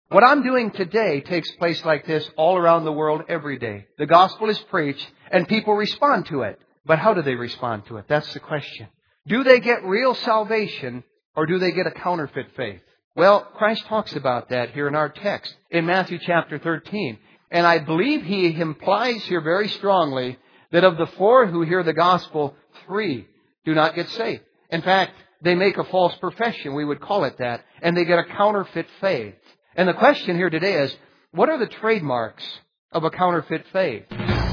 What I'm doing today takes place like this all around the world every day. The gospel is preached and people respond to it. But how do they respond to it? That's the question. Do they get real salvation or do they get a counterfeit faith? Well, Christ talks about that here in our text in Matthew chapter 13. And I believe He implies here very strongly that of the 4 who hear the gospel, 3 do not get saved. In fact, they make a false profession, we would call it that, and they get a counterfeit faith. And the question here today is, what are the trademarks of a counterfeit faith?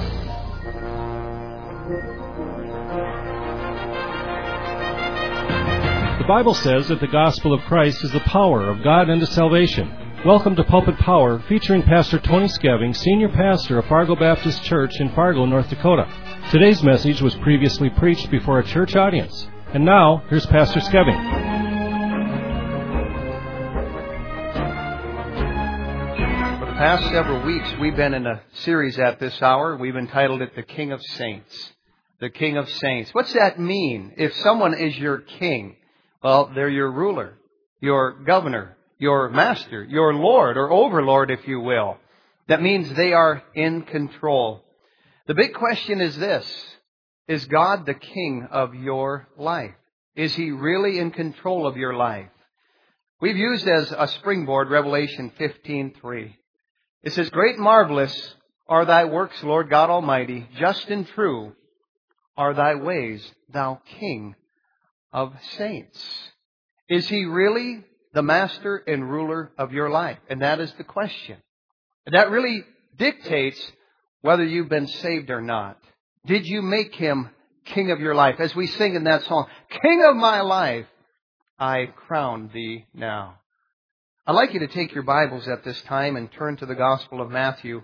The Bible says that the gospel of Christ is the power of God unto salvation. Welcome to Pulpit Power, featuring Pastor Tony Skeving, Senior Pastor of Fargo Baptist Church in Fargo, North Dakota. Today's message was previously preached before a church audience. And now, here's Pastor Skeving. For the past several weeks, we've been in a series at this hour. We've entitled it The King of Saints. The King of Saints. What's that mean? If someone is your king, well, they're your ruler, your governor, your master, your Lord, or overlord, if you will. That means they are in control. The big question is this: is God the king of your life? Is He really in control of your life? We've used as a springboard Revelation 15:3. It says, "Great and marvelous are thy works, Lord God Almighty. Just and true are thy ways, thou King of saints." Is He really the master and ruler of your life? And that is the question. That really dictates whether you've been saved or not. Did you make Him King of your life? As we sing in that song, "King of my life, I crown Thee now." I'd like you to take your Bibles at this time and turn to the Gospel of Matthew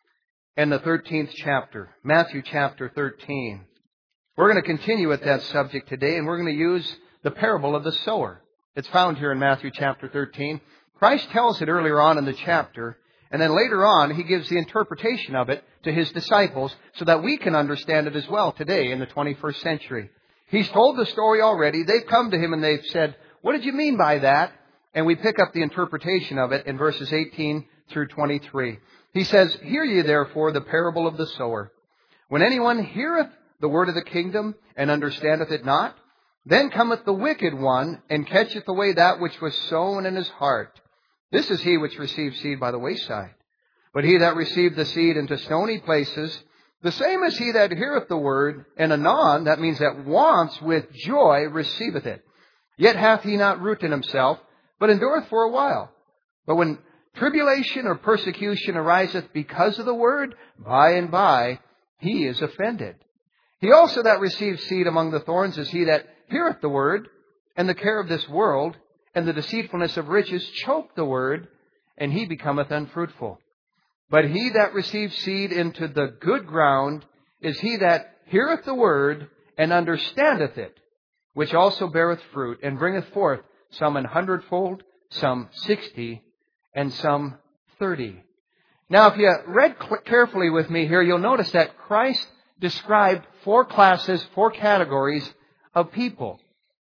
and the 13th chapter. Matthew chapter 13. We're going to continue with that subject today, and we're going to use the parable of the sower. It's found here in Matthew chapter 13. Christ tells it earlier on in the chapter, and then later on He gives the interpretation of it to His disciples so that we can understand it as well today in the 21st century. He's told the story already. They've come to Him and they've said, "What did you mean by that?" And we pick up the interpretation of it in verses 18 through 23. He says, "Hear ye therefore the parable of the sower. When anyone heareth the word of the kingdom and understandeth it not, then cometh the wicked one and catcheth away that which was sown in his heart. This is he which received seed by the wayside. But he that received the seed into stony places, the same is he that heareth the word, and anon," that means at once, "with joy receiveth it. Yet hath he not root in himself, but endureth for a while. But when tribulation or persecution ariseth because of the word, by and by he is offended. He also that receives seed among the thorns is he that heareth the word, and the care of this world, and the deceitfulness of riches choke the word, and he becometh unfruitful. But he that receives seed into the good ground is he that heareth the word, and understandeth it, which also beareth fruit, and bringeth forth some 100-fold, some 60, and some 30. Now, if you read carefully with me here, you'll notice that Christ described 4 classes, 4 categories of people.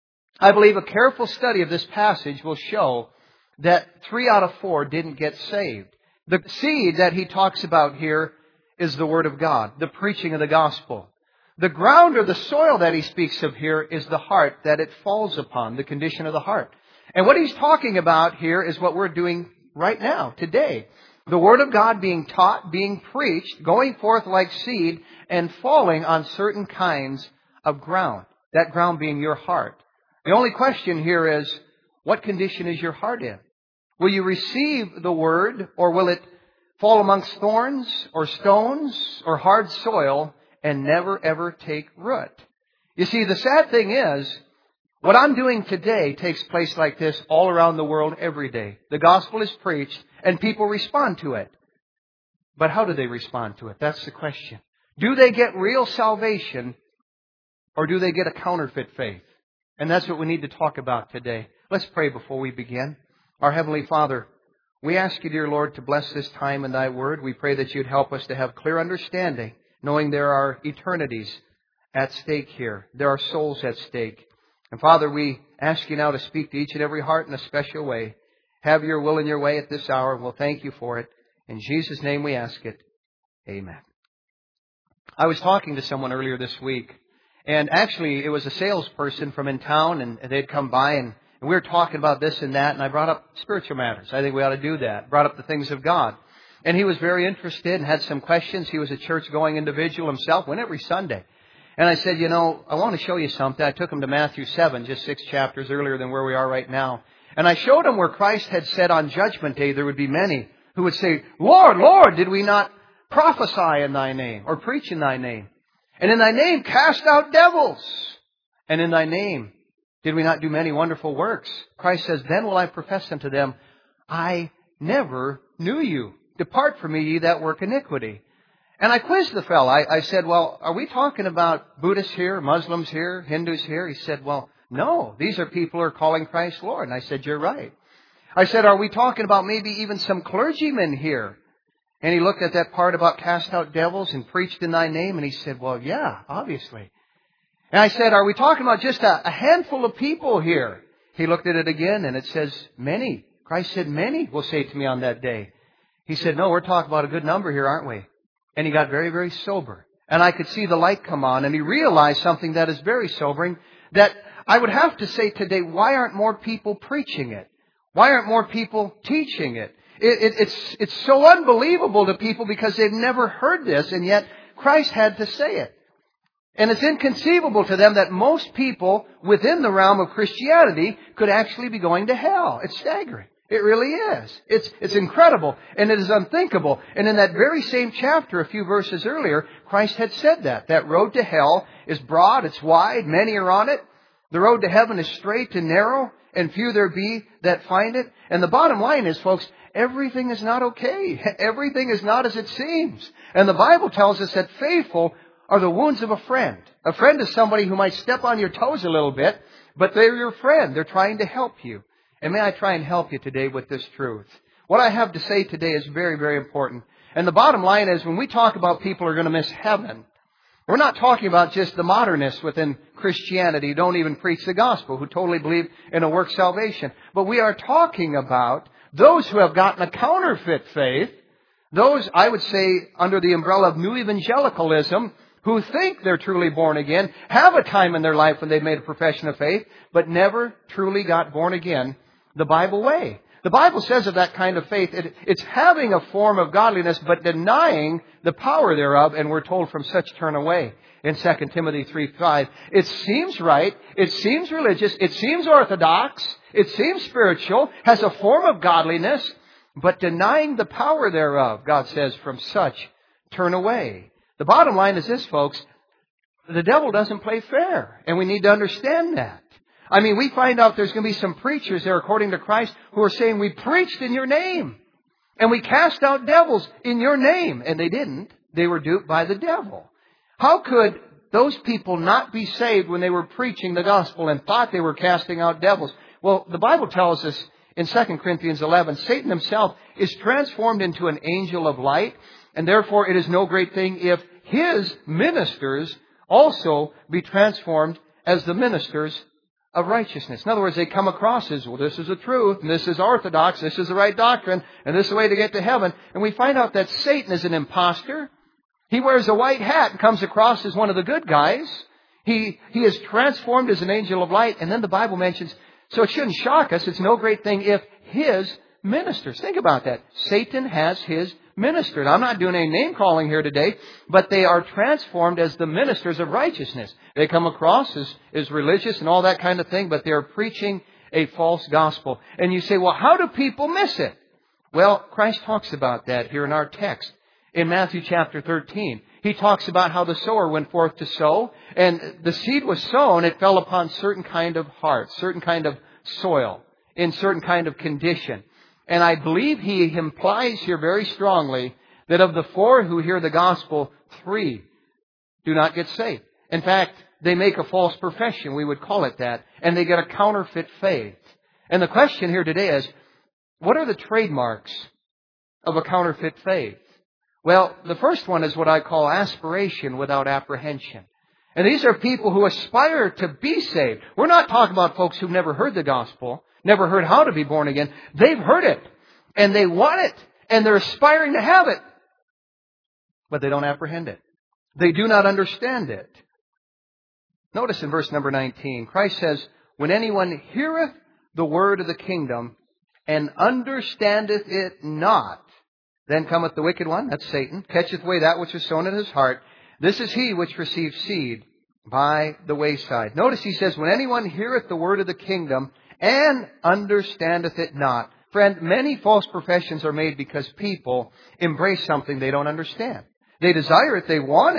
I believe a careful study of this passage will show that 3 out of 4 didn't get saved. The seed that He talks about here is the Word of God, the preaching of the gospel. The ground or the soil that He speaks of here is the heart that it falls upon, the condition of the heart. And what He's talking about here is what we're doing right now, today. The Word of God being taught, being preached, going forth like seed, and falling on certain kinds of ground. That ground being your heart. The only question here is, what condition is your heart in? Will you receive the Word, or will it fall amongst thorns, or stones, or hard soil, and never ever take root? You see, the sad thing is, what I'm doing today takes place like this all around the world every day. The gospel is preached and people respond to it. But how do they respond to it? That's the question. Do they get real salvation or do they get a counterfeit faith? And that's what we need to talk about today. Let's pray before we begin. Our Heavenly Father, we ask You, dear Lord, to bless this time in Thy Word. We pray that You'd help us to have clear understanding, knowing there are eternities at stake here. There are souls at stake. And Father, we ask You now to speak to each and every heart in a special way. have your will and your way at this hour, and we'll thank you for it. In Jesus' name we ask it. Amen. I was talking to someone earlier this week, and actually it was a salesperson from in town, and they'd come by, and we were talking about this and that, and I brought up spiritual matters. I think we ought to do that. Brought up the things of God. And he was very interested and had some questions. He was a church-going individual himself, went every Sunday. And I said, I want to show you something. I took him to Matthew 7, just 6 chapters earlier than where we are right now. And I showed him where Christ had said on Judgment Day there would be many who would say, Lord, Lord, did we not prophesy in Thy name or preach in Thy name? And in Thy name cast out devils. And in Thy name did we not do many wonderful works? Christ says, then will I profess unto them, I never knew you. Depart from me, ye that work iniquity. And I quizzed the fellow. I said, well, are we talking about Buddhists here, Muslims here, Hindus here? He said, well, no, these are people who are calling Christ Lord. And I said, you're right. I said, are we talking about maybe even some clergymen here? And he looked at that part about cast out devils and preached in Thy name. And he said, well, yeah, obviously. And I said, are we talking about just a handful of people here? He looked at it again and it says, many. Christ said, many will say to me on that day. He said, no, we're talking about a good number here, aren't we? And he got very, very sober. And I could see the light come on. And he realized something that is very sobering, that I would have to say today, why aren't more people preaching it? Why aren't more people teaching it? It's so unbelievable to people because they've never heard this, and yet Christ had to say it. And it's inconceivable to them that most people within the realm of Christianity could actually be going to hell. It's staggering. It really is. It's incredible, and it is unthinkable. And in that very same chapter, a few verses earlier, Christ had said that. That road to hell is broad, it's wide, many are on it. The road to heaven is straight and narrow, and few there be that find it. And the bottom line is, folks, everything is not okay. Everything is not as it seems. And the Bible tells us that faithful are the wounds of a friend. A friend is somebody who might step on your toes a little bit, but they're your friend. They're trying to help you. And may I try and help you today with this truth. What I have to say today is very, very important. And the bottom line is, when we talk about people who are going to miss heaven, we're not talking about just the modernists within Christianity who don't even preach the gospel, who totally believe in a work salvation. But we are talking about those who have gotten a counterfeit faith, those, I would say, under the umbrella of new evangelicalism, who think they're truly born again, have a time in their life when they've made a profession of faith, but never truly got born again the Bible way. The Bible says of that kind of faith, it's having a form of godliness, but denying the power thereof, and we're told from such turn away in 2 Timothy 3:5. It seems right, it seems religious, it seems orthodox, it seems spiritual, has a form of godliness, but denying the power thereof, God says, from such turn away. The bottom line is this, folks, the devil doesn't play fair, and we need to understand that. I mean, we find out there's going to be some preachers there, according to Christ, who are saying, we preached in your name, and we cast out devils in your name. And they didn't. They were duped by the devil. How could those people not be saved when they were preaching the gospel and thought they were casting out devils? Well, the Bible tells us in 2 Corinthians 11, Satan himself is transformed into an angel of light, and therefore it is no great thing if his ministers also be transformed as the ministers of righteousness. In other words, they come across as, well, this is the truth, and this is orthodox, this is the right doctrine, and this is the way to get to heaven. And we find out that Satan is an imposter. He wears a white hat and comes across as one of the good guys. He is transformed as an angel of light. And then the Bible mentions, so it shouldn't shock us, it's no great thing if his ministers. Think about that. Satan has his ministers. I'm not doing any name calling here today, but they are transformed as the ministers of righteousness. They come across as religious and all that kind of thing, but they are preaching a false gospel. And you say, well, how do people miss it? Well, Christ talks about that here in our text. In Matthew chapter 13, He talks about how the sower went forth to sow, and the seed was sown, it fell upon certain kind of hearts, certain kind of soil, in certain kind of condition. And I believe He implies here very strongly that of the 4 who hear the gospel, 3 do not get saved. In fact, they make a false profession, we would call it that, and they get a counterfeit faith. And the question here today is, what are the trademarks of a counterfeit faith? Well, the first one is what I call aspiration without apprehension. And these are people who aspire to be saved. We're not talking about folks who've never heard the gospel. never heard how to be born again. They've heard it, and they want it, and they're aspiring to have it. But they don't apprehend it. They do not understand it. Notice in verse number 19, Christ says, when anyone heareth the word of the kingdom and understandeth it not, then cometh the wicked one, that's Satan, catcheth away that which is sown in his heart. This is he which receives seed by the wayside. Notice he says, when anyone heareth the word of the kingdom and understandeth it not. Friend, many false professions are made because people embrace something they don't understand. They desire it, they want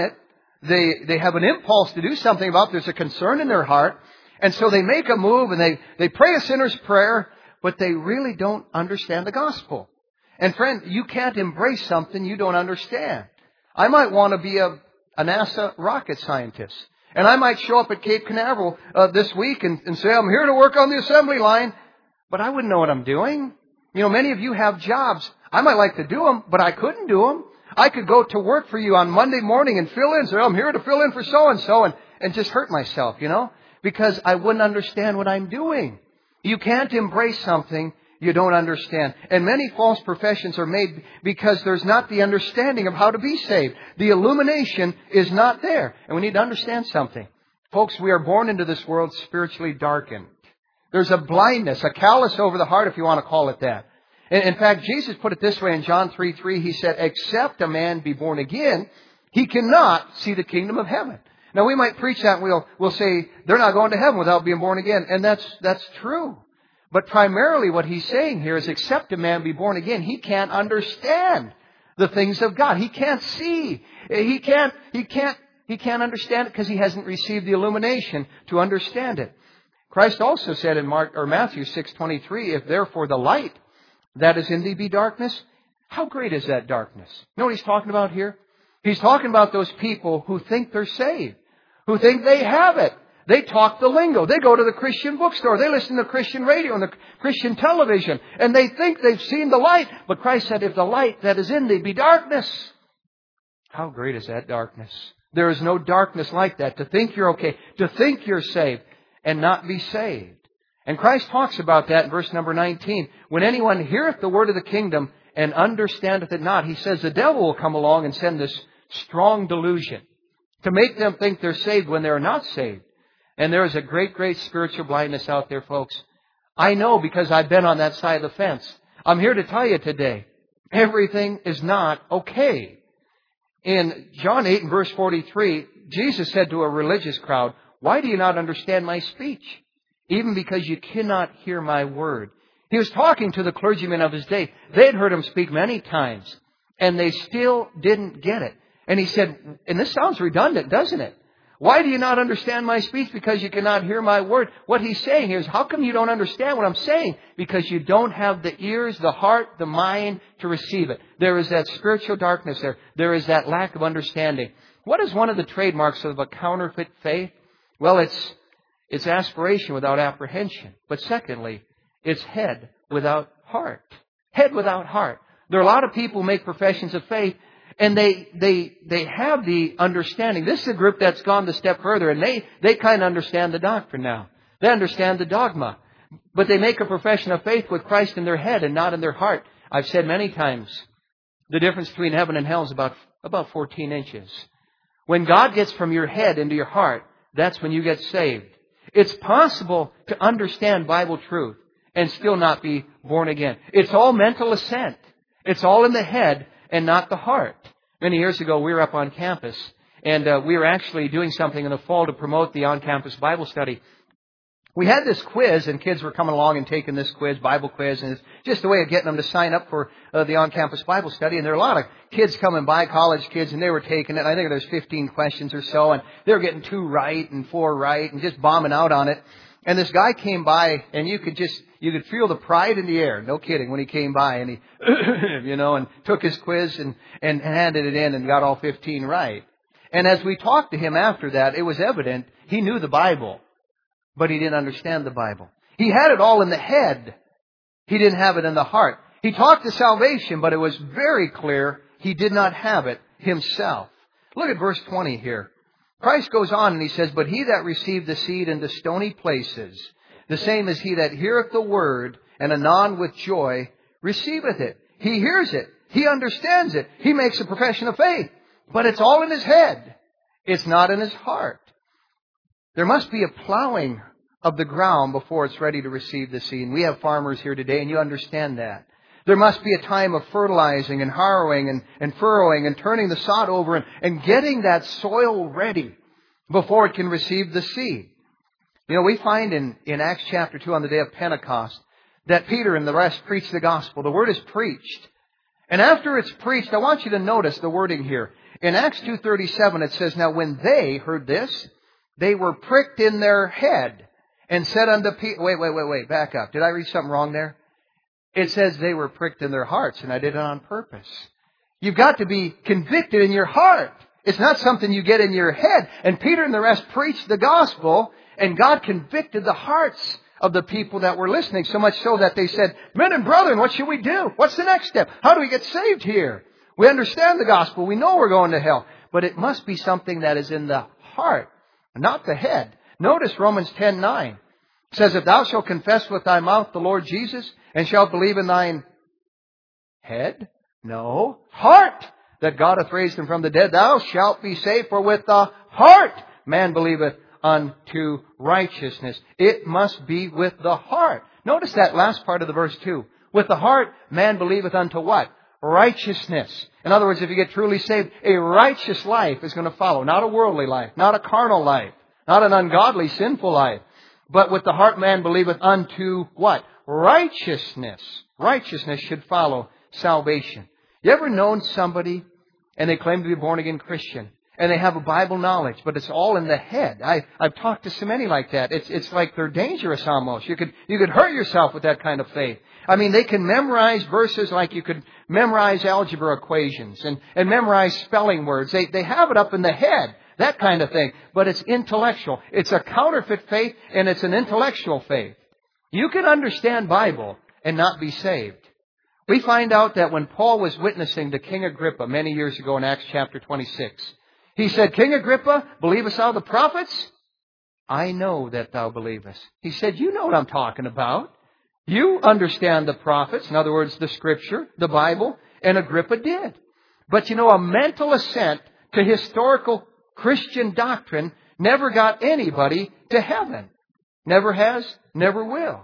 it, they have an impulse to do something about it. There's a concern in their heart. And so they make a move and they pray a sinner's prayer, but they really don't understand the gospel. And friend, you can't embrace something you don't understand. I might want to be a NASA rocket scientist. And I might show up at Cape Canaveral this week and say, I'm here to work on the assembly line. But I wouldn't know what I'm doing. You know, many of you have jobs. I might like to do them, but I couldn't do them. I could go to work for you on Monday morning and fill in. Say, I'm here to fill in for so-and-so and just hurt myself, you know, because I wouldn't understand what I'm doing. You can't embrace something you don't understand. And many false professions are made because there's not the understanding of how to be saved. The illumination is not there. And we need to understand something. Folks, we are born into this world spiritually darkened. There's a blindness, a callous over the heart, if you want to call it that. In fact, Jesus put it this way in John 3:3. He said, except a man be born again, he cannot see the kingdom of heaven. Now, we might preach that and we'll say, they're not going to heaven without being born again. And that's true. But primarily what he's saying here is, except a man be born again, he can't understand the things of God. He can't see. He can't understand it because he hasn't received the illumination to understand it. Christ also said in Matthew 6:23, if therefore the light that is in thee be darkness, how great is that darkness? You know what he's talking about here? He's talking about those people who think they're saved, who think they have it. They talk the lingo. They go to the Christian bookstore. They listen to Christian radio and the Christian television. And they think they've seen the light. But Christ said, if the light that is in thee be darkness, how great is that darkness? There is no darkness like that. To think you're okay. To think you're saved and not be saved. And Christ talks about that in verse number 19. When anyone heareth the word of the kingdom and understandeth it not, he says the devil will come along and send this strong delusion to make them think they're saved when they're not saved. And there is a great, great spiritual blindness out there, folks. I know because I've been on that side of the fence. I'm here to tell you today, everything is not okay. In John 8 and verse 43, Jesus said to a religious crowd, why do you not understand my speech? Even because you cannot hear my word. He was talking to the clergymen of his day. They'd heard him speak many times, and they still didn't get it. And he said, and this sounds redundant, doesn't it? Why do you not understand my speech? Because you cannot hear my word. What he's saying here is, how come you don't understand what I'm saying? Because you don't have the ears, the heart, the mind to receive it. There is that spiritual darkness there. There is that lack of understanding. What is one of the trademarks of a counterfeit faith? Well, it's aspiration without apprehension. But secondly, it's head without heart. Head without heart. There are a lot of people who make professions of faith, and they have the understanding. This is a group that's gone the step further, and they kind of understand the doctrine now. They understand the dogma. But they make a profession of faith with Christ in their head and not in their heart. I've said many times, the difference between heaven and hell is about 14 inches. When God gets from your head into your heart, that's when you get saved. It's possible to understand Bible truth and still not be born again. It's all mental assent. It's all in the head and not the heart. Many years ago, we were up on campus, and we were actually doing something in the fall to promote the on-campus Bible study. We had this quiz, and kids were coming along and taking this quiz, Bible quiz, and it's just a way of getting them to sign up for the on-campus Bible study. And there were a lot of kids coming by, college kids, and they were taking it. I think there's 15 questions or so, and they were getting 2 right and 4 right and just bombing out on it. And this guy came by, and you could feel the pride in the air. No kidding, when he came by, and he, and took his quiz and handed it in and got all 15 right. And as we talked to him after that, it was evident he knew the Bible, but he didn't understand the Bible. He had it all in the head. He didn't have it in the heart. He talked to salvation, but it was very clear he did not have it himself. Look at verse 20 here. Christ goes on and he says, but he that received the seed into stony places, The same is he that heareth the word, and anon with joy receiveth it. He hears it. He understands it. He makes a profession of faith. But it's all in his head. It's not in his heart. There must be a plowing of the ground before it's ready to receive the seed. And we have farmers here today, and you understand that. There must be a time of fertilizing and harrowing and furrowing and turning the sod over and getting that soil ready before it can receive the seed. You know, we find in Acts chapter 2 on the day of Pentecost that Peter and the rest preached the gospel. The word is preached. And after it's preached, I want you to notice the wording here. In Acts 2:37 it says, now when they heard this, they were pricked in their head and said unto Peter, wait, back up. Did I read something wrong there? It says they were pricked in their hearts, and I did it on purpose. You've got to be convicted in your heart. It's not something you get in your head. And Peter and the rest preached the gospel, and God convicted the hearts of the people that were listening, so much so that they said, men and brethren, what should we do? What's the next step? How do we get saved here? We understand the gospel. We know we're going to hell. But it must be something that is in the heart, not the head. Notice Romans 10:9. It says, if thou shalt confess with thy mouth the Lord Jesus, and shalt believe in thine head? No. Heart, that God hath raised him from the dead, thou shalt be saved. For with the heart man believeth unto righteousness. It must be with the heart. Notice that last part of the verse too. With the heart man believeth unto what? Righteousness. In other words, if you get truly saved, a righteous life is going to follow. Not a worldly life, not a carnal life, not an ungodly, sinful life. But with the heart man believeth unto what? Righteousness. Righteousness should follow salvation. You ever known somebody and they claim to be a born-again Christian and they have a Bible knowledge, but it's all in the head? I've talked to so many like that. It's like they're dangerous almost. You could hurt yourself with that kind of faith. I mean, they can memorize verses like you could memorize algebra equations and memorize spelling words. They have it up in the head. That kind of thing. But it's intellectual. It's a counterfeit faith, and it's an intellectual faith. You can understand Bible and not be saved. We find out that when Paul was witnessing to King Agrippa many years ago in Acts chapter 26, he said, King Agrippa, believest thou the prophets? I know that thou believest. He said, you know what I'm talking about. You understand the prophets, in other words, the Scripture, the Bible, and Agrippa did. But you know, a mental assent to historical Christian doctrine never got anybody to heaven. Never has, never will.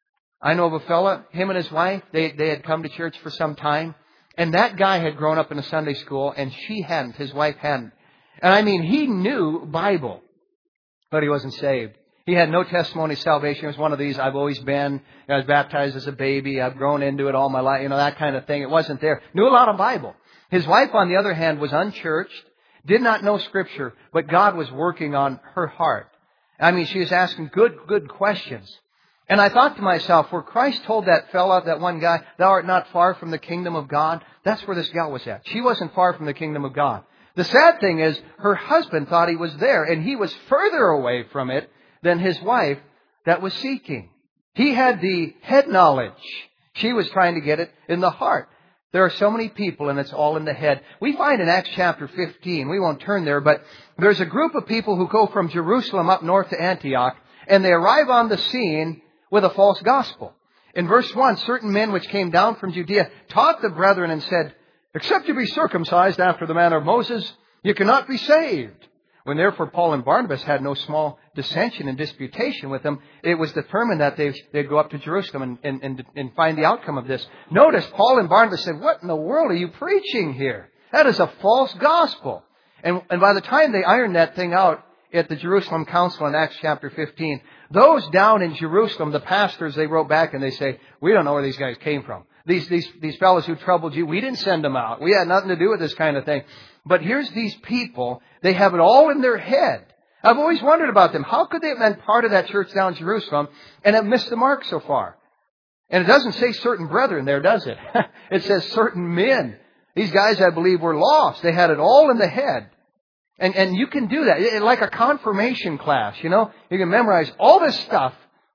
I know of a fella, him and his wife, they had come to church for some time, and that guy had grown up in a Sunday school, and she hadn't, his wife hadn't. And I mean, he knew Bible, but he wasn't saved. He had no testimony of salvation. It was one of these, I've always been, I was baptized as a baby, I've grown into it all my life, that kind of thing. It wasn't there. Knew a lot of Bible. His wife, on the other hand, was unchurched, did not know Scripture, but God was working on her heart. I mean, she was asking good questions. And I thought to myself, where Christ told that fella, that one guy, thou art not far from the kingdom of God, that's where this gal was at. She wasn't far from the kingdom of God. The sad thing is, her husband thought he was there, and he was further away from it than his wife that was seeking. He had the head knowledge. She was trying to get it in the heart. There are so many people, and it's all in the head. We find in Acts chapter 15, we won't turn there, but there's a group of people who go from Jerusalem up north to Antioch, and they arrive on the scene with a false gospel. In verse 1, certain men which came down from Judea taught the brethren and said, except you be circumcised after the manner of Moses, you cannot be saved. When therefore Paul and Barnabas had no small dissension and disputation with them, it was determined that they'd go up to Jerusalem and find the outcome of this. Notice, Paul and Barnabas said, what in the world are you preaching here? That is a false gospel. And by the time they ironed that thing out at the Jerusalem Council in Acts chapter 15, those down in Jerusalem, the pastors, they wrote back and they say, we don't know where these guys came from. These fellows who troubled you, we didn't send them out. We had nothing to do with this kind of thing. But here's these people, they have it all in their head. I've always wondered about them. How could they have been part of that church down in Jerusalem and have missed the mark so far? And it doesn't say certain brethren there, does it? It says certain men. These guys, I believe, were lost. They had it all in the head. And you can do that. Like a confirmation class, you can memorize all this stuff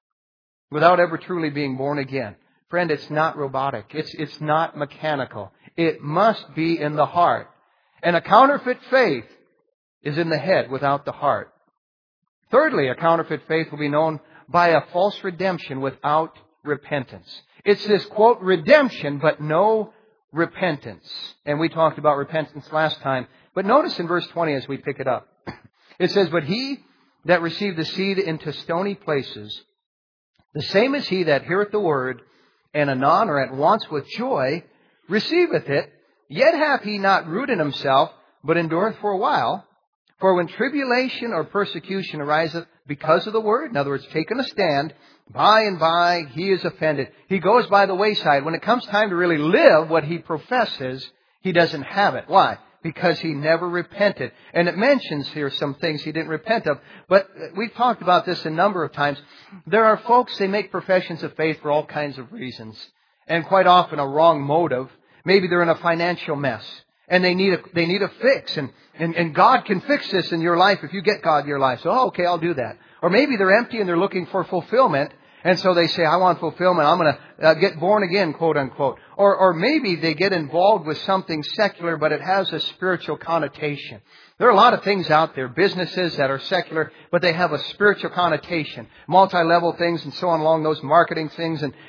without ever truly being born again. Friend, it's not robotic. It's not mechanical. It must be in the heart. And a counterfeit faith is in the head without the heart. Thirdly, a counterfeit faith will be known by a false redemption without repentance. It's this, quote, redemption, but no repentance. And we talked about repentance last time. But notice in verse 20 as we pick it up. It says, but he that received the seed into stony places, the same is he that heareth the word, and anon or at once with joy receiveth it, yet hath he not root in himself, but endureth for a while. For when tribulation or persecution ariseth because of the word, in other words, taking a stand, by and by he is offended. He goes by the wayside. When it comes time to really live what he professes, he doesn't have it. Why? Because he never repented. And it mentions here some things he didn't repent of. But we've talked about this a number of times. There are folks, they make professions of faith for all kinds of reasons. And quite often a wrong motive. Maybe they're in a financial mess. And they need a fix. And God can fix this in your life if you get God in your life. So, okay, I'll do that. Or maybe they're empty and they're looking for fulfillment. And so they say, I want fulfillment. I'm going to get born again, quote unquote. Or maybe they get involved with something secular, but it has a spiritual connotation. There are a lot of things out there, businesses that are secular, but they have a spiritual connotation. Multi-level things and so on along those marketing things. And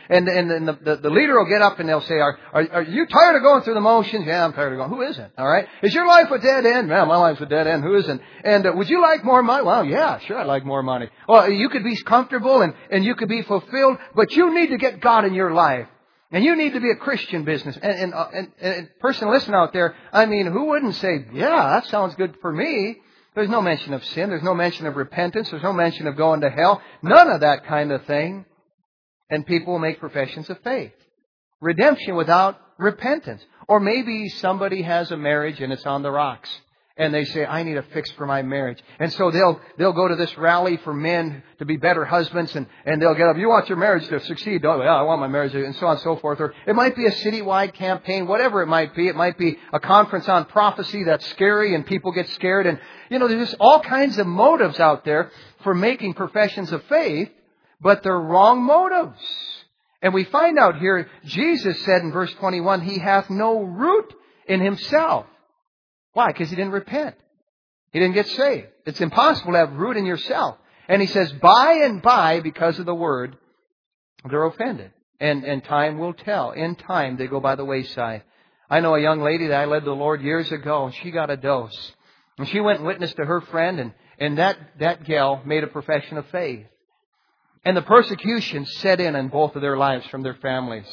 the leader will get up and they'll say, are you tired of going through the motions? Yeah, I'm tired of going. Who isn't? All right. Is your life a dead end? Yeah, my life's a dead end. Who isn't? And would you like more money? Well, yeah, sure, I'd like more money. Well, you could be comfortable and you could be fulfilled, but you need to get God in your life. And you need to be a Christian business. And person listen out there, I mean, who wouldn't say, yeah, that sounds good for me? There's no mention of sin. There's no mention of repentance. There's no mention of going to hell. None of that kind of thing. And people make professions of faith. Redemption without repentance. Or maybe somebody has a marriage and it's on the rocks. And they say, I need a fix for my marriage. And so they'll go to this rally for men to be better husbands and they'll get up, you want your marriage to succeed? Oh, yeah, I want my marriage to, and so on and so forth. Or it might be a citywide campaign, whatever it might be. It might be a conference on prophecy that's scary and people get scared. And, there's just all kinds of motives out there for making professions of faith, but they're wrong motives. And we find out here, Jesus said in verse 21, he hath no root in himself. Why? Because he didn't repent. He didn't get saved. It's impossible to have root in yourself. And he says, by and by, because of the word, they're offended. And time will tell. In time, they go by the wayside. I know a young lady that I led the Lord years ago, and she got a dose. And she went and witnessed to her friend, and that gal made a profession of faith. And the persecution set in both of their lives from their families.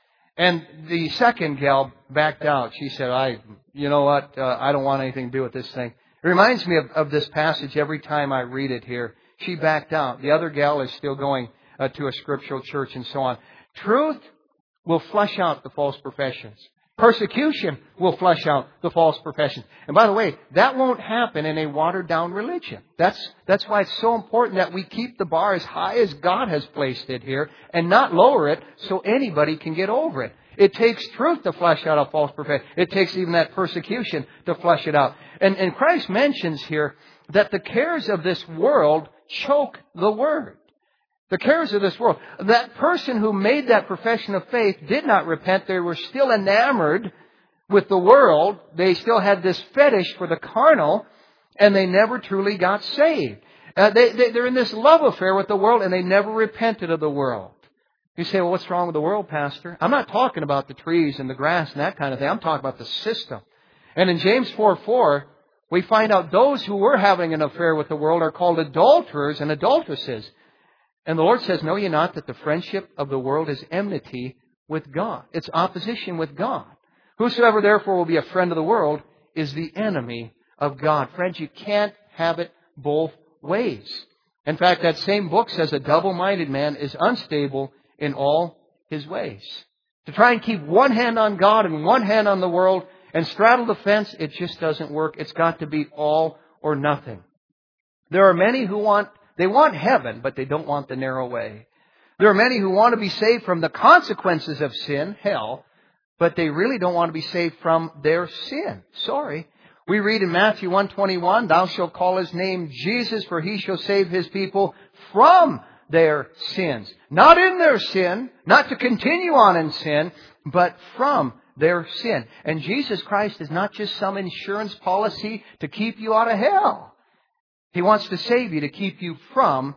And the second gal backed out. She said, you know what? I don't want anything to do with this thing. It reminds me of this passage every time I read it here. She backed out. The other gal is still going to a scriptural church and so on. Truth will flush out the false professions. Persecution will flush out the false professions. And by the way, that won't happen in a watered down religion. That's why it's so important that we keep the bar as high as God has placed it here and not lower it so anybody can get over it. It takes truth to flush out a false profession. It takes even that persecution to flush it out. And Christ mentions here that the cares of this world choke the word. The cares of this world. That person who made that profession of faith did not repent. They were still enamored with the world. They still had this fetish for the carnal, and they never truly got saved. They're in this love affair with the world, and they never repented of the world. You say, well, what's wrong with the world, Pastor? I'm not talking about the trees and the grass and that kind of thing. I'm talking about the system. And in James 4:4, we find out those who were having an affair with the world are called adulterers and adulteresses. And the Lord says, know ye not that the friendship of the world is enmity with God? It's opposition with God. Whosoever therefore will be a friend of the world is the enemy of God. Friends, you can't have it both ways. In fact, that same book says a double-minded man is unstable in all his ways. To try and keep one hand on God and one hand on the world and straddle the fence, it just doesn't work. It's got to be all or nothing. There are many who want heaven, but they don't want the narrow way. There are many who want to be saved from the consequences of sin, hell, but they really don't want to be saved from their sin. Sorry. We read in Matthew 1:21, thou shalt call his name Jesus, for he shall save his people from their sins. Not in their sin, not to continue on in sin, but from their sin. And Jesus Christ is not just some insurance policy to keep you out of hell. He wants to save you to keep you from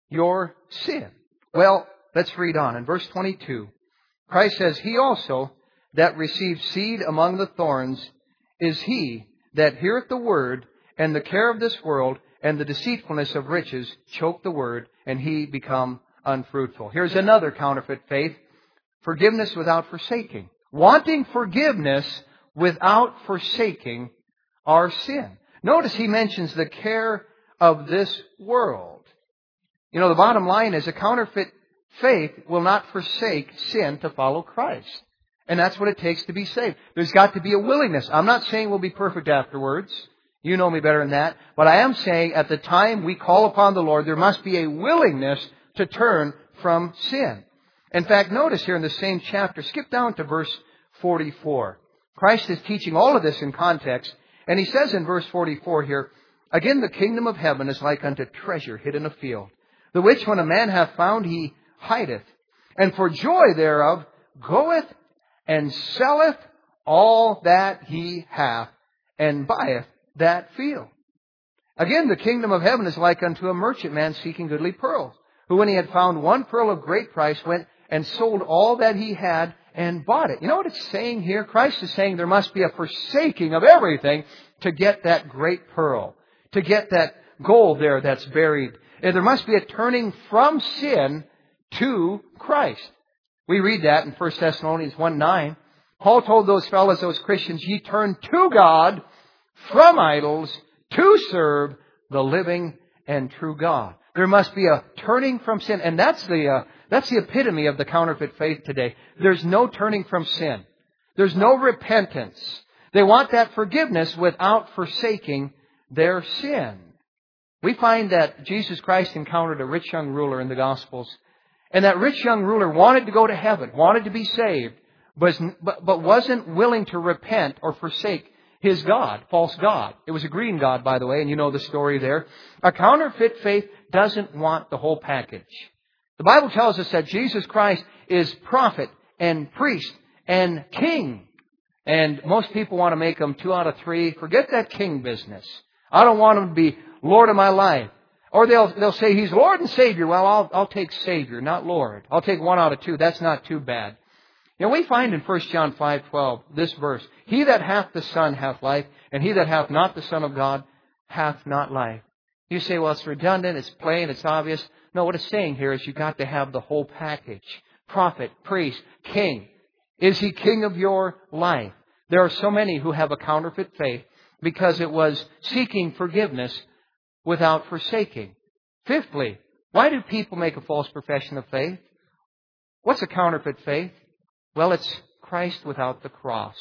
your sin. Well, let's read on. In verse 22, Christ says, He also that received seed among the thorns is he that heareth the word, and the care of this world and the deceitfulness of riches choke the word, and he become unfruitful. Here's another counterfeit faith. Forgiveness without forsaking. Wanting forgiveness without forsaking our sin. Notice he mentions the care of this world. You know, the bottom line is a counterfeit faith will not forsake sin to follow Christ. And that's what it takes to be saved. There's got to be a willingness. I'm not saying we'll be perfect afterwards. You know me better than that. But I am saying at the time we call upon the Lord, there must be a willingness to turn from sin. In fact, notice here in the same chapter, skip down to verse 44. Christ is teaching all of this in context. And He says in verse 44 here, Again, the kingdom of heaven is like unto treasure hid in a field, the which when a man hath found, he hideth, and for joy thereof goeth and selleth all that he hath, and buyeth that field. Again, the kingdom of heaven is like unto a merchant man seeking goodly pearls, who when he had found one pearl of great price, went and sold all that he had and bought it. You know what it's saying here? Christ is saying there must be a forsaking of everything to get that great pearl, to get that gold there that's buried. And there must be a turning from sin to Christ. We read that in 1 Thessalonians 1:9. Paul told those fellows, those Christians, ye turn to God from idols to serve the living and true God. There must be a turning from sin. And that's the epitome of the counterfeit faith today. There's no turning from sin. There's no repentance. They want that forgiveness without forsaking their sin. We find that Jesus Christ encountered a rich young ruler in the Gospels. And that rich young ruler wanted to go to heaven, wanted to be saved, but wasn't willing to repent or forsake his God, false God. It was a green God, by the way, and you know the story there. A counterfeit faith doesn't want the whole package. The Bible tells us that Jesus Christ is prophet and priest and king. And most people want to make him 2 out of 3. Forget that king business. I don't want him to be Lord of my life. Or they'll say he's Lord and Savior. Well, I'll take Savior, not Lord. I'll take 1 out of 2. That's not too bad. You know, we find in 1 John 5:12 this verse, He that hath the Son hath life, and he that hath not the Son of God hath not life. You say, well, it's redundant, it's plain, it's obvious. No, what it's saying here is you've got to have the whole package. Prophet, priest, king. Is He king of your life? There are so many who have a counterfeit faith because it was seeking forgiveness without forsaking. Fifthly, why do people make a false profession of faith? What's a counterfeit faith? Well, it's Christ without the cross.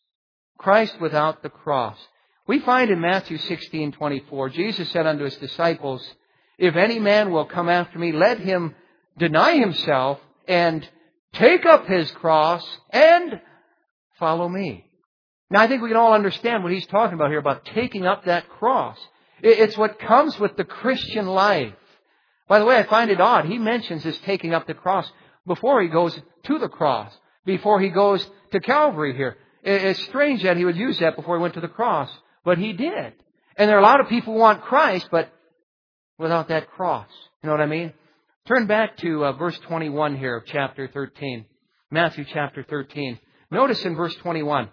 Christ without the cross. We find in Matthew 16:24, Jesus said unto His disciples, If any man will come after me, let him deny himself and take up his cross and follow me. Now, I think we can all understand what He's talking about here, about taking up that cross. It's what comes with the Christian life. By the way, I find it odd. He mentions this taking up the cross before He goes to the cross, before He goes to Calvary here. It's strange that He would use that before He went to the cross, but He did. And there are a lot of people who want Christ, but without that cross. You know what I mean? Turn back to verse 21 here of chapter 13. Matthew chapter 13. Notice in verse 21,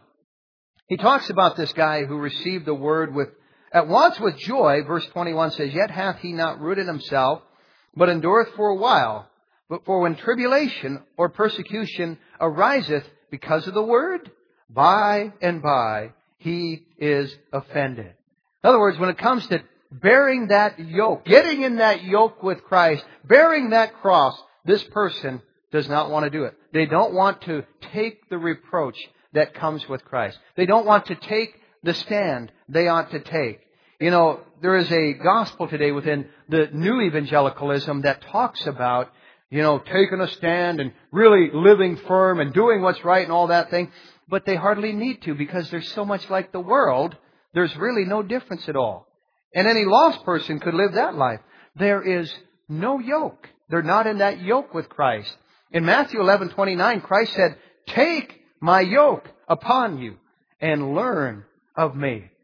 He talks about this guy who received the word at once with joy. Verse 21 says, Yet hath he not rooted himself, but endureth for a while. But for when tribulation or persecution ariseth because of the word, by and by he is offended. In other words, when it comes to bearing that yoke, getting in that yoke with Christ, bearing that cross, this person does not want to do it. They don't want to take the reproach that comes with Christ. They don't want to take the stand they ought to take. You know, there is a gospel today within the new evangelicalism that talks about, you know, taking a stand and really living firm and doing what's right and all that thing. But they hardly need to, because they're so much like the world, there's really no difference at all. And any lost person could live that life. There is no yoke. They're not in that yoke with Christ. In Matthew 11:29, Christ said, Take my yoke upon you and learn of me.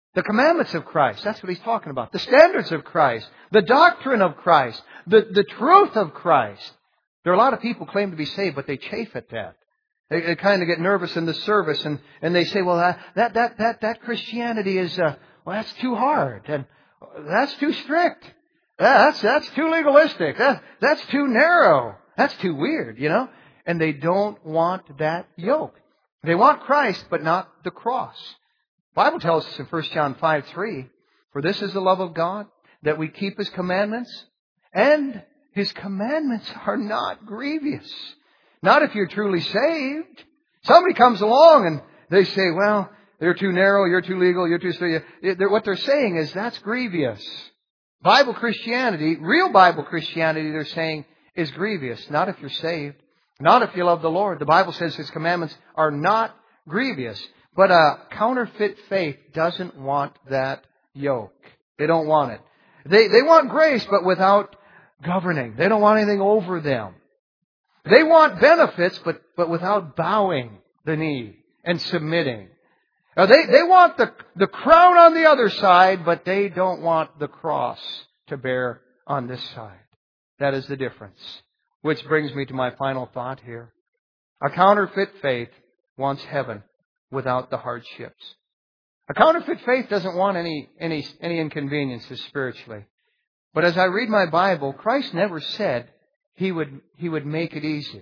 The commandments of Christ, that's what he's talking about. The standards of Christ, the doctrine of Christ, the truth of Christ. There are a lot of people who claim to be saved, but they chafe at that. They kind of get nervous in the service and they say, well, that Christianity is, well, that's too hard and that's too strict. That's too legalistic. That's too narrow. That's too weird, you know. And they don't want that yoke. They want Christ, but not the cross. The Bible tells us in 1 John 5:3, for this is the love of God, that we keep His commandments, and His commandments are not grievous. Not if you're truly saved. Somebody comes along and they say, well, they're too narrow, you're too legal, you're too strict. What they're saying is that's grievous. Bible Christianity, real Bible Christianity, they're saying, is grievous. Not if you're saved. Not if you love the Lord. The Bible says His commandments are not grievous. But a counterfeit faith doesn't want that yoke. They don't want it. They want grace, but without governing. They don't want anything over them. They want benefits, but without bowing the knee and submitting. They want the crown on the other side, but they don't want the cross to bear on this side. That is the difference. Which brings me to my final thought here. A counterfeit faith wants heaven without the hardships. A counterfeit faith doesn't want any inconveniences spiritually. But as I read my Bible, Christ never said He would make it easy.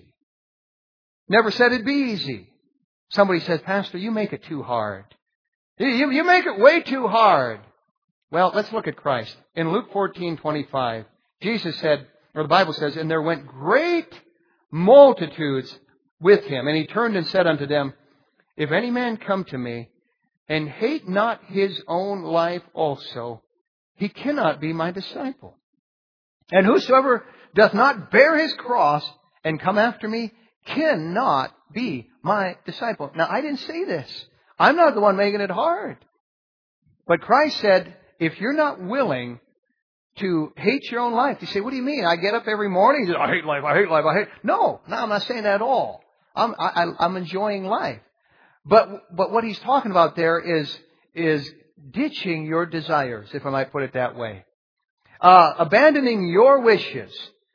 Never said it'd be easy. Somebody says, Pastor, you make it too hard. You make it way too hard. Well, let's look at Christ. In Luke 14:25, Jesus said, or the Bible says, and there went great multitudes with Him. And He turned and said unto them, if any man come to me and hate not his own life also, he cannot be my disciple. And whosoever doth not bear his cross and come after me cannot be my disciple. Now, I didn't say this. I'm not the one making it hard. But Christ said, if you're not willing to hate your own life, you say, what do you mean? I get up every morning, I hate life, I hate life, I hate... No, I'm not saying that at all. I'm enjoying life. But what He's talking about there is ditching your desires, if I might put it that way. Abandoning your wishes.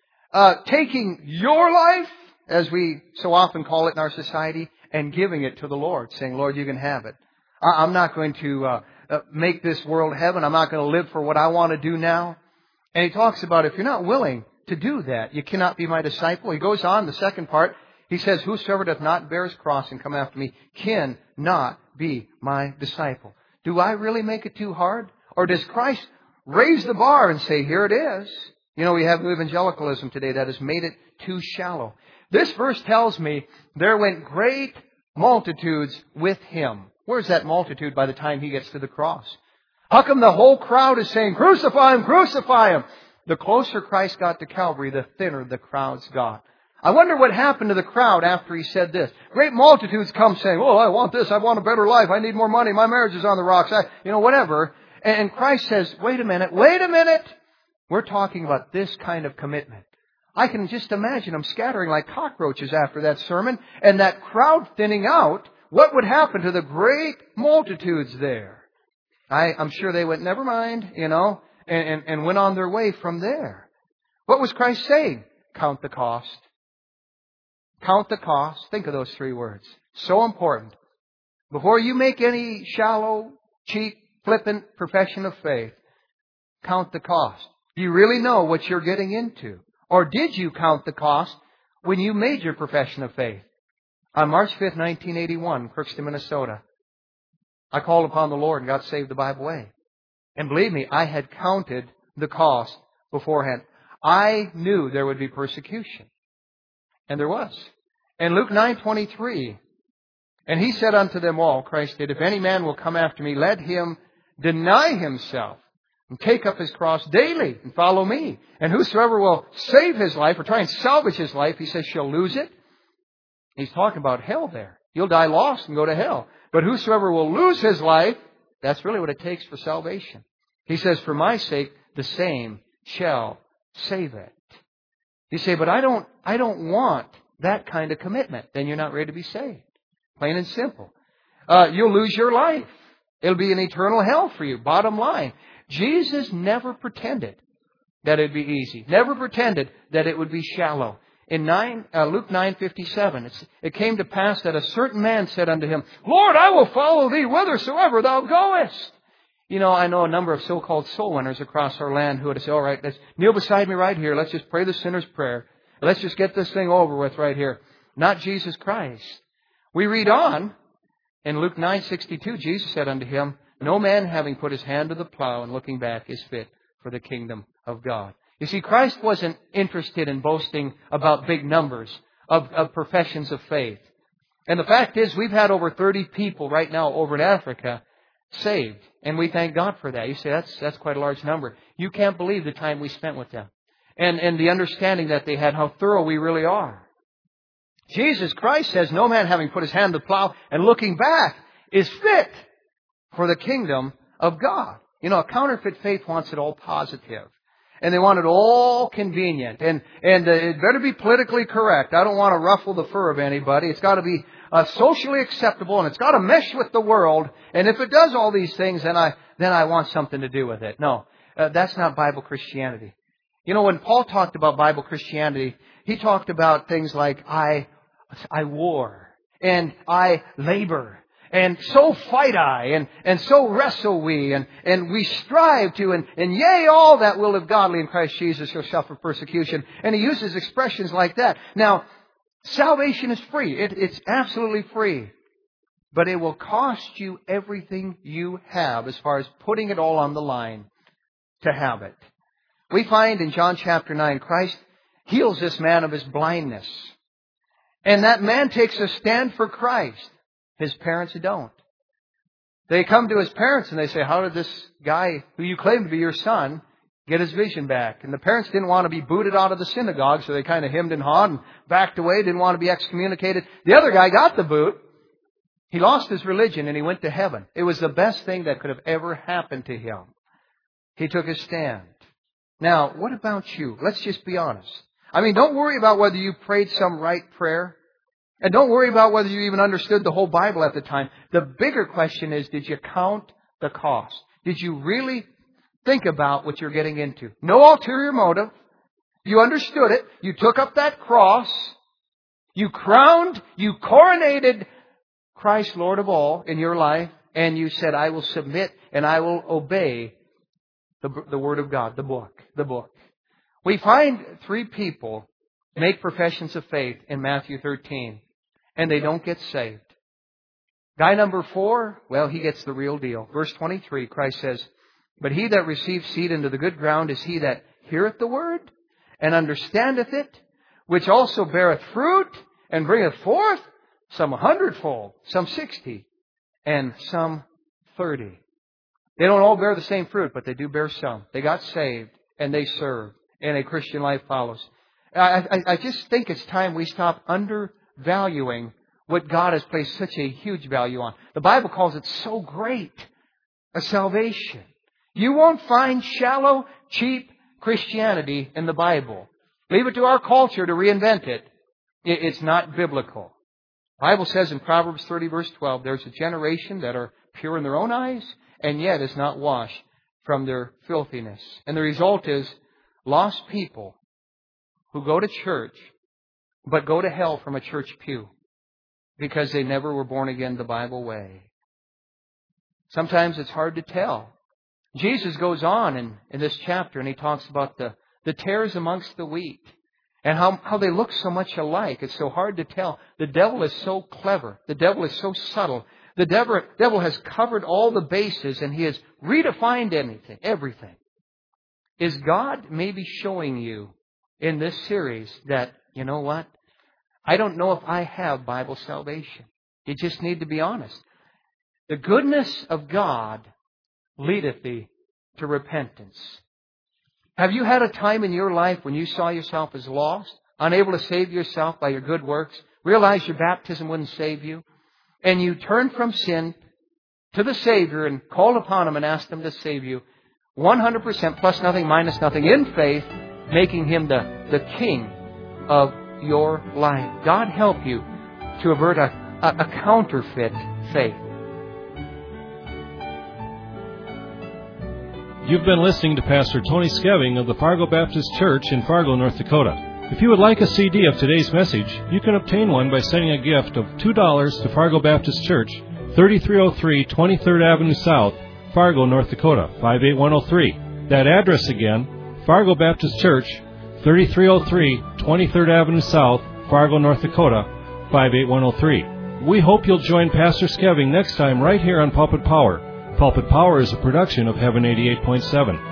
Taking your life, as we so often call it in our society, and giving it to the Lord, saying, Lord, you can have it. I'm not going to make this world heaven. I'm not going to live for what I want to do now. And He talks about if you're not willing to do that, you cannot be my disciple. He goes on, the second part, He says, whosoever doth not bear his cross and come after me cannot be my disciple. Do I really make it too hard? Or does Christ raise the bar and say, here it is? You know, we have evangelicalism today that has made it too shallow. This verse tells me there went great multitudes with Him. Where's that multitude by the time He gets to the cross? How come the whole crowd is saying, crucify Him, crucify Him? The closer Christ got to Calvary, the thinner the crowds got. I wonder what happened to the crowd after He said this. Great multitudes come saying, oh, I want this, I want a better life, I need more money, my marriage is on the rocks, whatever. And Christ says, wait a minute. We're talking about this kind of commitment. I can just imagine them scattering like cockroaches after that sermon, and that crowd thinning out. What would happen to the great multitudes there? I'm sure they went, never mind, and went on their way from there. What was Christ saying? Count the cost. Count the cost. Think of those three words. So important. Before you make any shallow, cheap, flippant profession of faith, count the cost. Do you really know what you're getting into? Or did you count the cost when you made your profession of faith? On March 5th, 1981, Crookston, Minnesota, I called upon the Lord and got saved the Bible way. And believe me, I had counted the cost beforehand. I knew there would be persecution. And there was. And Luke 9:23, and He said unto them all, Christ did, if any man will come after me, let him deny himself and take up his cross daily and follow me. And whosoever will save his life or try and salvage his life, He says, shall lose it. He's talking about hell there. You'll die lost and go to hell. But whosoever will lose his life, that's really what it takes for salvation. He says, for my sake, the same shall save it. You say, but I don't want that kind of commitment. Then you're not ready to be saved. Plain and simple. You'll lose your life. It'll be an eternal hell for you. Bottom line. Jesus never pretended that it'd be easy. Never pretended that it would be shallow. In Luke 9:57, it came to pass that a certain man said unto him, Lord, I will follow thee whithersoever thou goest. You know, I know a number of so-called soul winners across our land who would say, all right, let's kneel beside me right here. Let's just pray the sinner's prayer. Let's just get this thing over with right here. Not Jesus Christ. We read on in Luke 9:62, Jesus said unto him, No man having put his hand to the plow and looking back is fit for the kingdom of God. You see, Christ wasn't interested in boasting about big numbers of professions of faith. And the fact is, we've had over 30 people right now over in Africa saved. And we thank God for that. You say, that's quite a large number. You can't believe the time we spent with them. And the understanding that they had, how thorough we really are. Jesus Christ says, no man having put his hand to the plow and looking back is fit for the kingdom of God. You know, a counterfeit faith wants it all positive. And they want it all convenient. And it better be politically correct. I don't want to ruffle the fur of anybody. It's got to be socially acceptable, and it's got to mesh with the world. And if it does all these things, then I want something to do with it. No, that's not Bible Christianity. You know, when Paul talked about Bible Christianity, he talked about things like, I war, and I labor, and so fight I, and so wrestle we, and we strive to, and yea, all that will live godly in Christ Jesus shall suffer persecution. And he uses expressions like that. Now, salvation is free. It's absolutely free. But it will cost you everything you have as far as putting it all on the line to have it. We find in John chapter 9, Christ heals this man of his blindness. And that man takes a stand for Christ. His parents don't. They come to his parents and they say, how did this guy who you claim to be your son get his vision back? And the parents didn't want to be booted out of the synagogue, so they kind of hemmed and hawed and backed away, didn't want to be excommunicated. The other guy got the boot. He lost his religion and he went to heaven. It was the best thing that could have ever happened to him. He took his stand. Now, what about you? Let's just be honest. I mean, don't worry about whether you prayed some right prayer. And don't worry about whether you even understood the whole Bible at the time. The bigger question is, did you count the cost? Did you really think about what you're getting into? No ulterior motive. You understood it. You took up that cross. You coronated Christ Lord of all in your life. And you said, I will submit and I will obey the Word of God, the book. We find 3 people make professions of faith in Matthew 13, and they don't get saved. Guy number 4, well, he gets the real deal. Verse 23, Christ says, But he that receives seed into the good ground is he that heareth the word, and understandeth it, which also beareth fruit, and bringeth forth some 100-fold, some 60, and some 30. They don't all bear the same fruit, but they do bear some. They got saved, and they serve, and a Christian life follows. I just think it's time we stop undervaluing what God has placed such a huge value on. The Bible calls it so great a salvation. You won't find shallow, cheap Christianity in the Bible. Leave it to our culture to reinvent it. It's not biblical. The Bible says in Proverbs 30 verse 12, there's a generation that are pure in their own eyes, and yet is not washed from their filthiness. And the result is lost people who go to church, but go to hell from a church pew because they never were born again the Bible way. Sometimes it's hard to tell. Jesus goes on in this chapter and he talks about the tares amongst the wheat and how they look so much alike. It's so hard to tell. The devil is so clever. The devil is so subtle. The devil has covered all the bases and he has redefined everything. Is God maybe showing you in this series that, you know what? I don't know if I have Bible salvation. You just need to be honest. The goodness of God leadeth thee to repentance. Have you had a time in your life when you saw yourself as lost, unable to save yourself by your good works, realized your baptism wouldn't save you, and you turned from sin to the Savior and called upon Him and asked Him to save you 100% plus nothing minus nothing in faith, making Him the King of your life? God help you to avert a counterfeit faith. You've been listening to Pastor Tony Skeving of the Fargo Baptist Church in Fargo, North Dakota. If you would like a CD of today's message, you can obtain one by sending a gift of $2 to Fargo Baptist Church, 3303 23rd Avenue South, Fargo, North Dakota, 58103. That address again, Fargo Baptist Church, 3303 23rd Avenue South, Fargo, North Dakota, 58103. We hope you'll join Pastor Skeving next time right here on Pulpit Power. Pulpit Power is a production of Heaven 88.7.